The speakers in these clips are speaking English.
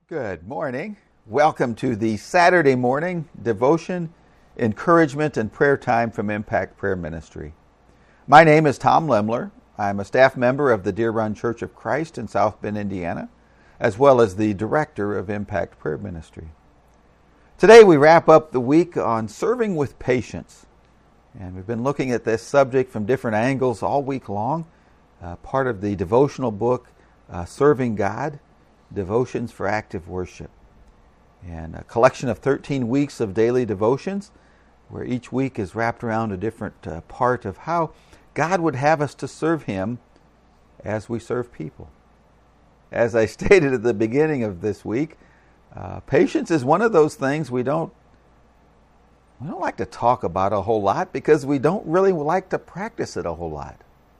Good morning. Welcome to the Saturday morning devotion, encouragement, and prayer time from Impact Prayer Ministry. My name is Tom Lemler. I'm a staff member of the Deer Run Church of Christ in South Bend, Indiana, as well as the director of Impact Prayer Ministry. Today we wrap up the week on serving with patience. And we've been looking at this subject from different angles all week long. Part of the devotional book, Serving God, Devotions for Active Worship, and a collection of 13 weeks of daily devotions where each week is wrapped around a different part of how God would have us to serve Him as we serve people. As I stated at the beginning of this week, patience is one of those things we don't like to talk about a whole lot because we don't really like to practice it a whole lot.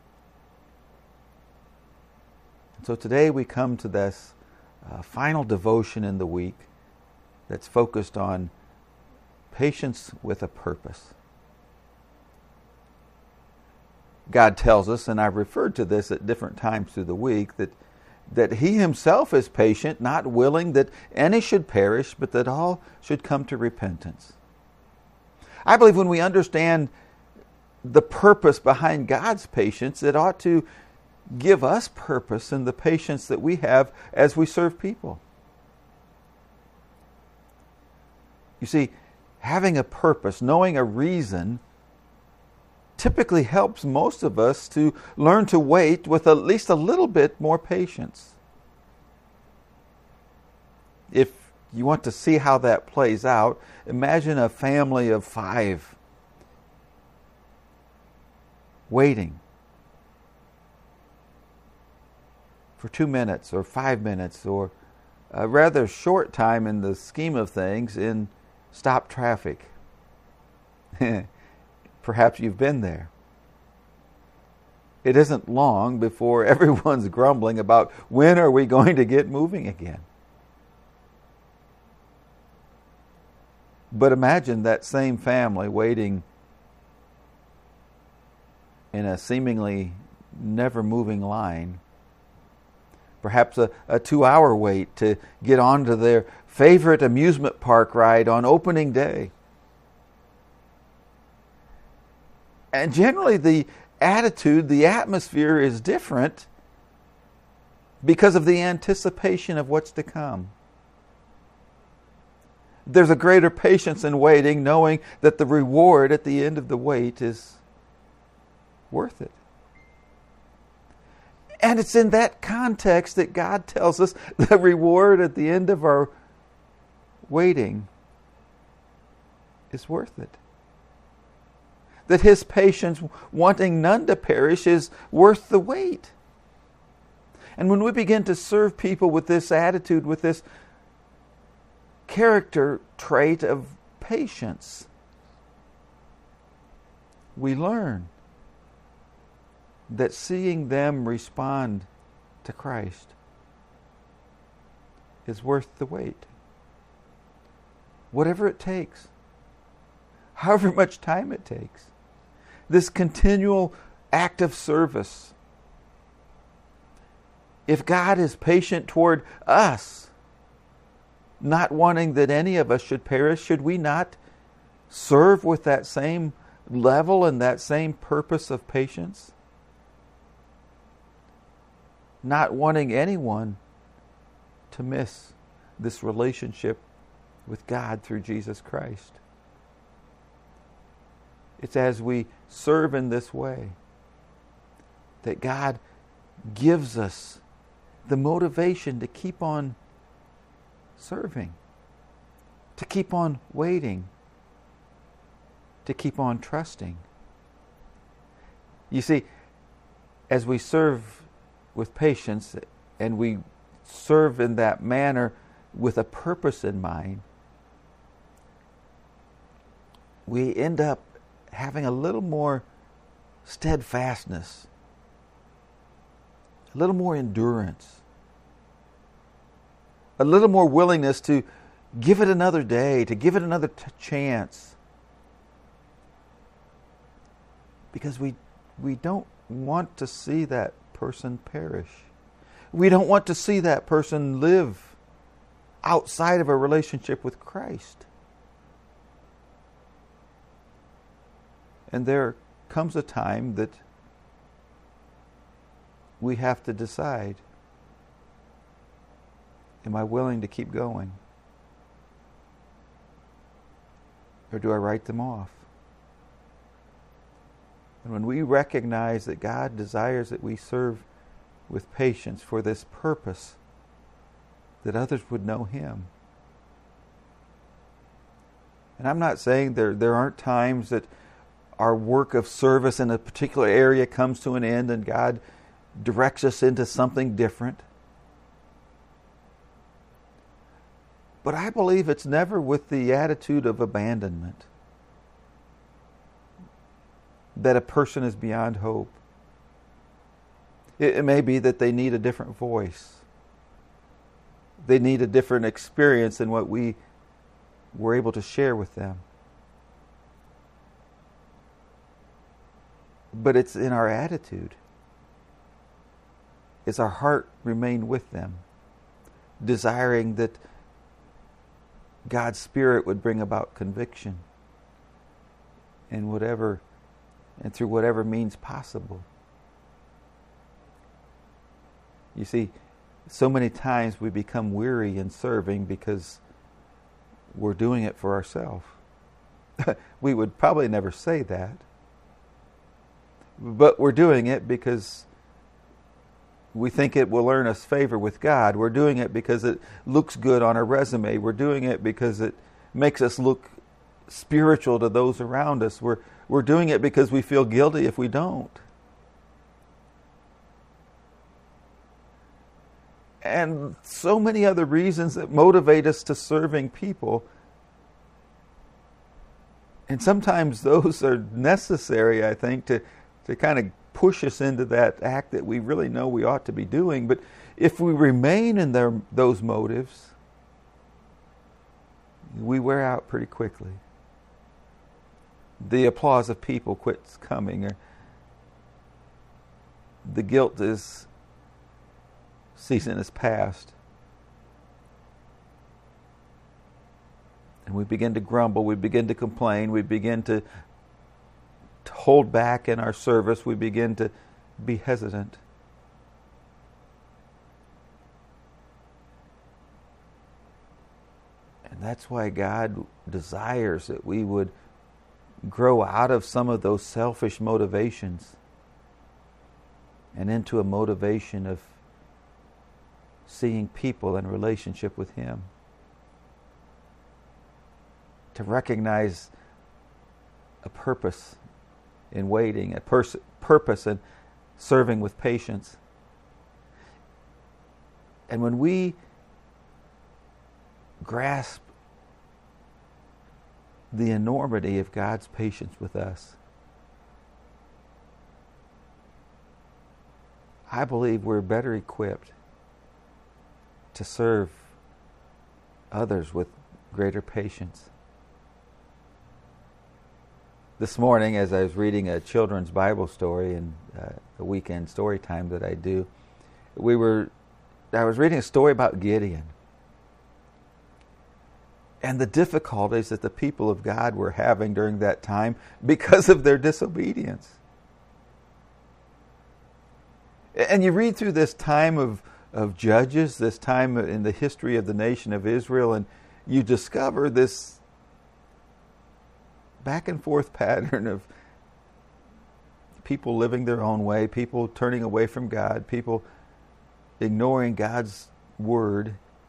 So today we come to this final devotion in the week that's focused on patience with a purpose. God tells us, and I've referred to this at different times through the week, that He Himself is patient, not willing that any should perish, but that all should come to repentance. I believe when we understand the purpose behind God's patience, it ought to give us purpose in the patience that we have as we serve people. You see, having a purpose, knowing a reason, typically helps most of us to learn to wait with at least a little bit more patience. If you want to see how that plays out, imagine a family of 5 waiting for 2 minutes or 5 minutes or a rather short time in the scheme of things in stopped traffic. Perhaps you've been there. It isn't long before everyone's grumbling about when are we going to get moving again. But imagine that same family waiting in a seemingly never moving line. Perhaps a 2-hour wait to get onto their favorite amusement park ride on opening day. And generally the attitude, the atmosphere is different because of the anticipation of what's to come. There's a greater patience in waiting, knowing that the reward at the end of the wait is worth it. And it's in that context that God tells us the reward at the end of our waiting is worth it. That His patience, wanting none to perish, is worth the wait. And when we begin to serve people with this attitude, with this character trait of patience, we learn that seeing them respond to Christ is worth the wait. Whatever it takes, however much time it takes, this continual act of service. If God is patient toward us, not wanting that any of us should perish, should we not serve with that same level and that same purpose of patience? Not wanting anyone to miss this relationship with God through Jesus Christ. It's as we serve in this way that God gives us the motivation to keep on serving, to keep on waiting, to keep on trusting. You see, as we serve with patience and we serve in that manner with a purpose in mind, we end up having a little more steadfastness, a little more endurance, a little more willingness to give it another day, to give it another chance. Because we don't want to see that person perish. We don't want to see that person live outside of a relationship with Christ. And there comes a time that we have to decide, am I willing to keep going? Or do I write them off? And when we recognize that God desires that we serve with patience for this purpose, that others would know Him. And I'm not saying there aren't times that our work of service in a particular area comes to an end and God directs us into something different. But I believe it's never with the attitude of abandonment, that a person is beyond hope. It may be that they need a different voice. They need a different experience than what we were able to share with them. But it's in our attitude. Is our heart remain with them, desiring that God's Spirit would bring about conviction in whatever and through whatever means possible. You see, so many times we become weary in serving because we're doing it for ourselves. We would probably never say that. But we're doing it because we think it will earn us favor with God. We're doing it because it looks good on our resume. We're doing it because it makes us look spiritual to those around us. We're doing it because we feel guilty if we don't. And so many other reasons that motivate us to serving people. And sometimes those are necessary, I think, to kind of push us into that act that we really know we ought to be doing. But if we remain in those motives, we wear out pretty quickly. The applause of people quits coming, or the guilt season is past. And we begin to grumble, we begin to complain, we begin to hold back in our service, we begin to be hesitant. And that's why God desires that we would grow out of some of those selfish motivations and into a motivation of seeing people in relationship with Him. To recognize a purpose in waiting, a purpose in serving with patience. And when we grasp the enormity of God's patience with us, I believe we're better equipped to serve others with greater patience. This morning, as I was reading a children's Bible story in the weekend story time that I do, I was reading a story about Gideon and the difficulties that the people of God were having during that time because of their disobedience. And you read through this time of Judges, this time in the history of the nation of Israel, and you discover this back and forth pattern of people living their own way, people turning away from God, people ignoring God's word,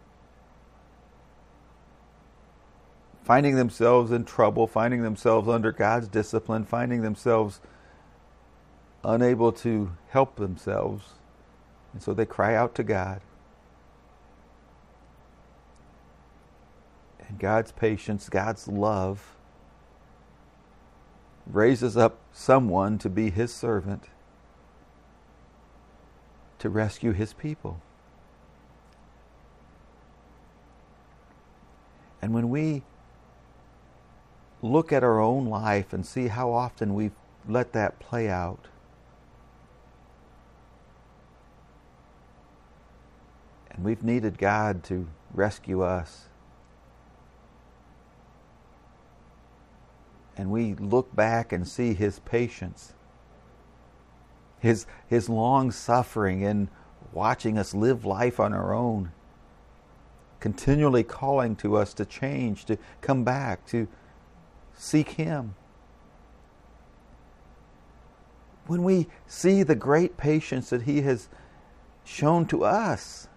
finding themselves in trouble, finding themselves under God's discipline, finding themselves unable to help themselves. And so they cry out to God. And God's patience, God's love raises up someone to be His servant to rescue His people. And when we look at our own life and see how often we've let that play out, and we've needed God to rescue us. And we look back and see His patience, His long suffering in watching us live life on our own, continually calling to us to change, to come back, to seek Him. When we see the great patience that He has shown to us,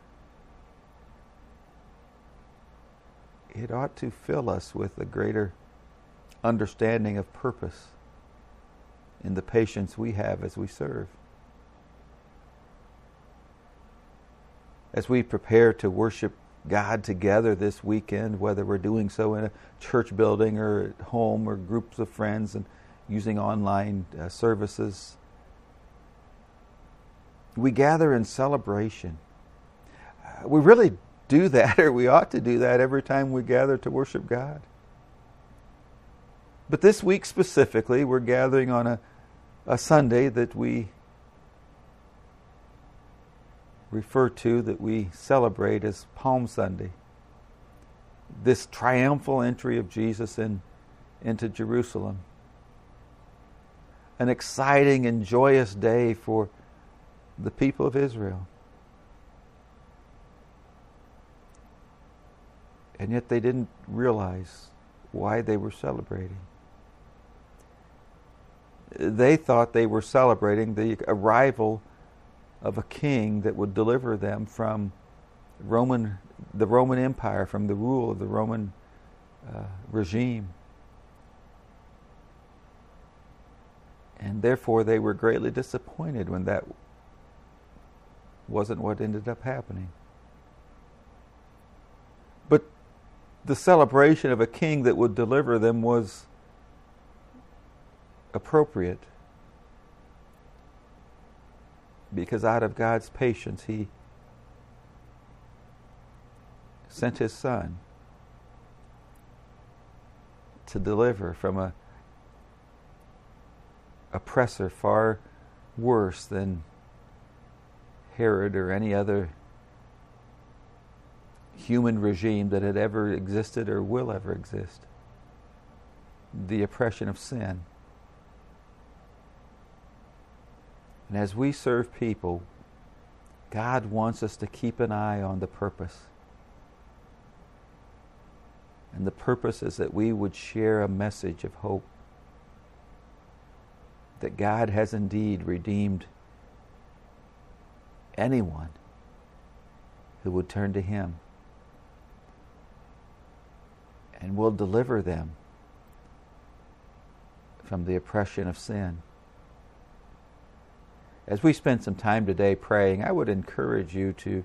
it ought to fill us with a greater understanding of purpose in the patience we have as we serve. As we prepare to worship God together this weekend, whether we're doing so in a church building or at home or groups of friends and using online services, we gather in celebration. We really do that, or we ought to do that every time we gather to worship God. But this week specifically, we're gathering on a Sunday that we refer to, that we celebrate as Palm Sunday. This triumphal entry of Jesus into Jerusalem. An exciting and joyous day for the people of Israel. And yet they didn't realize why they were celebrating. They thought they were celebrating the arrival of a king that would deliver them from the Roman Empire, from the rule of the Roman regime. And therefore they were greatly disappointed when that wasn't what ended up happening. But the celebration of a king that would deliver them was appropriate, because out of God's patience He sent His Son to deliver from a oppressor far worse than Herod or any other human regime that had ever existed or will ever exist. The oppression of sin. And as we serve people, God wants us to keep an eye on the purpose. And the purpose is that we would share a message of hope. That God has indeed redeemed anyone who would turn to Him. And will deliver them from the oppression of sin. As we spend some time today praying, I would encourage you to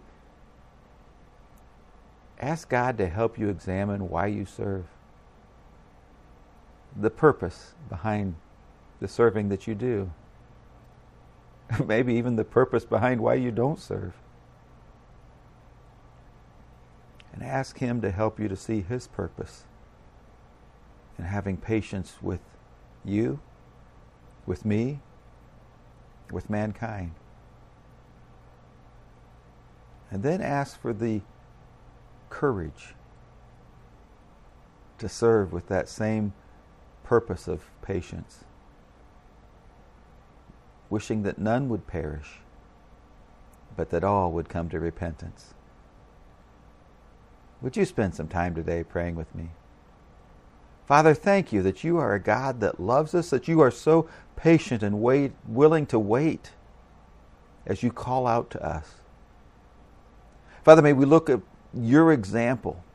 ask God to help you examine why you serve. The purpose behind the serving that you do. Maybe even the purpose behind why you don't serve. And ask Him to help you to see His purpose in having patience with you, with me, with mankind. And then ask for the courage to serve with that same purpose of patience, wishing that none would perish, but that all would come to repentance. Would you spend some time today praying with me? Father, thank you that you are a God that loves us, that you are so patient and willing to wait as you call out to us. Father, may we look at your example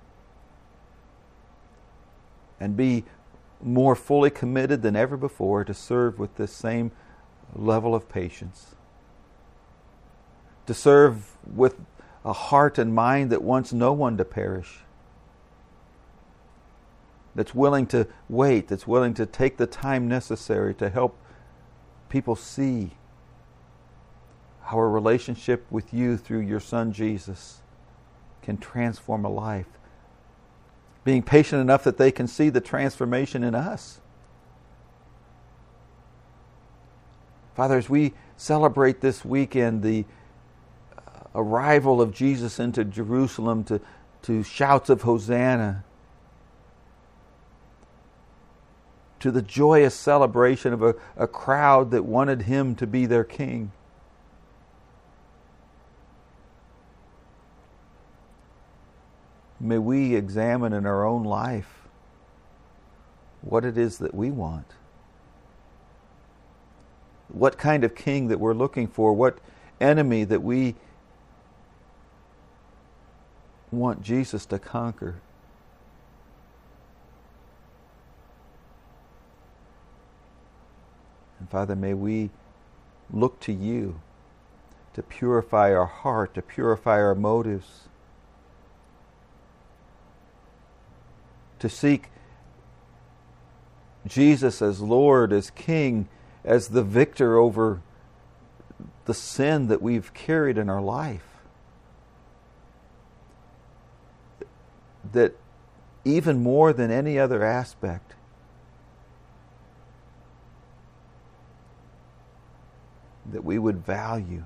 and be more fully committed than ever before to serve with this same level of patience. To serve with a heart and mind that wants no one to perish. That's willing to wait, that's willing to take the time necessary to help people see our relationship with you through your Son Jesus can transform a life. Being patient enough that they can see the transformation in us. Father, as we celebrate this weekend the arrival of Jesus into Jerusalem to to shouts of Hosanna, to the joyous celebration of a crowd that wanted him to be their king. May we examine in our own life what it is that we want. What kind of king that we're looking for, what enemy that we want Jesus to conquer. And Father, may we look to you to purify our heart, to purify our motives, to seek Jesus as Lord, as King, as the victor over the sin that we've carried in our life. That even more than any other aspect, that we would value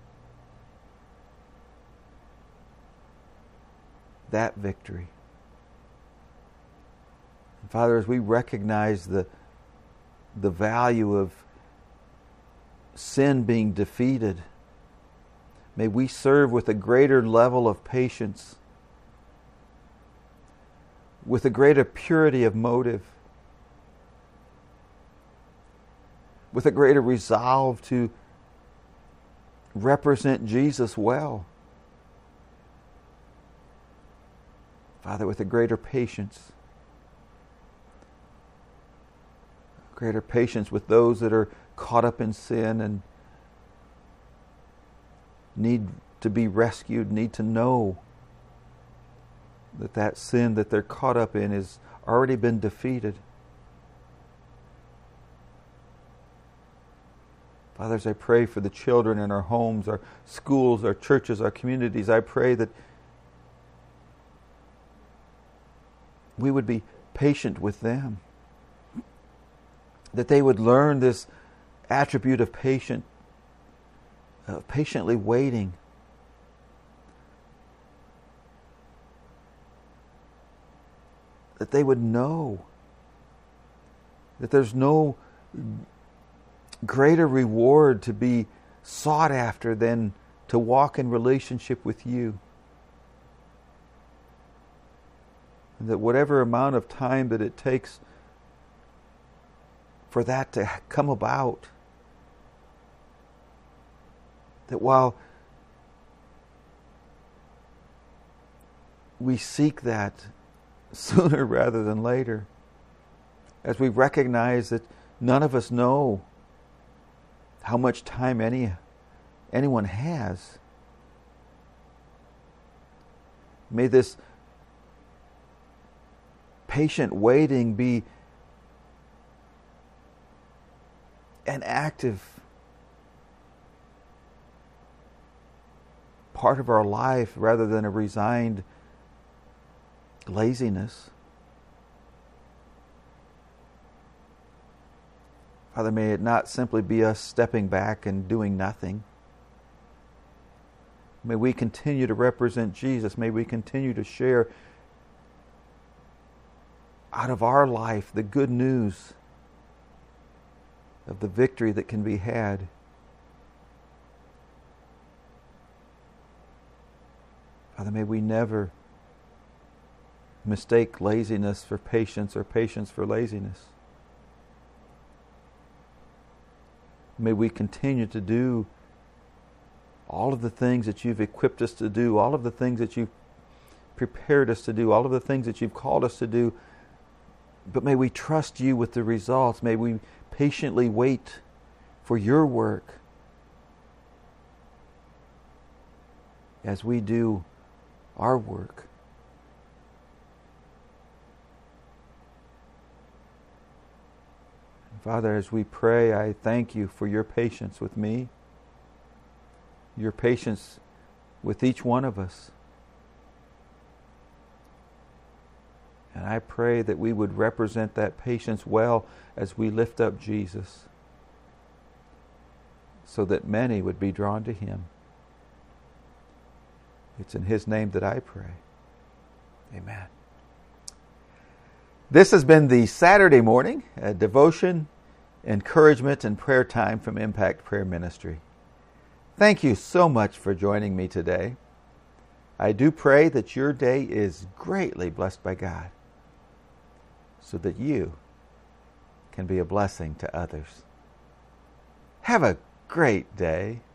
that victory. And Father, as we recognize the value of sin being defeated, may we serve with a greater level of patience, with a greater purity of motive, with a greater resolve to represent Jesus well. Father, with a greater patience with those that are caught up in sin and need to be rescued, need to know that sin that they're caught up in has already been defeated. Father, as I pray for the children in our homes, our schools, our churches, our communities, I pray that we would be patient with them, that they would learn this attribute of patiently waiting, that they would know that there's no greater reward to be sought after than to walk in relationship with you. And that whatever amount of time that it takes for that to come about, that while we seek that sooner rather than later, as we recognize that none of us know how much time anyone has, may this patient waiting be an active part of our life rather than a resigned laziness. Father, may it not simply be us stepping back and doing nothing. May we continue to represent Jesus. May we continue to share out of our life the good news of the victory that can be had. Father, may we never mistake laziness for patience or patience for laziness. May we continue to do all of the things that you've equipped us to do, all of the things that you've prepared us to do, all of the things that you've called us to do. But may we trust you with the results. May we patiently wait for your work as we do our work. Father, as we pray, I thank you for your patience with me, your patience with each one of us. And I pray that we would represent that patience well as we lift up Jesus, so that many would be drawn to him. It's in his name that I pray. Amen. This has been the Saturday morning devotion, encouragement, and prayer time from Impact Prayer Ministry. Thank you so much for joining me today. I do pray that your day is greatly blessed by God so that you can be a blessing to others. Have a great day.